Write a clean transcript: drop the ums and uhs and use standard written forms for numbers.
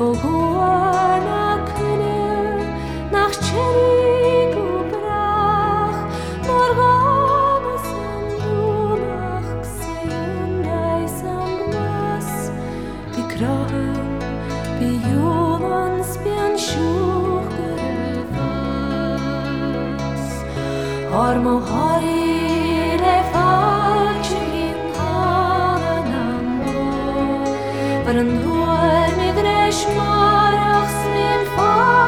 Mogoana Kühne nach Cherik ubrach, Morgana sendu nach Xeundai samblas, Vikrahan, Violans, Bianshuch gerevas, Harmo Hari lefalchin halanambo, Varan huar migresh marach smin far.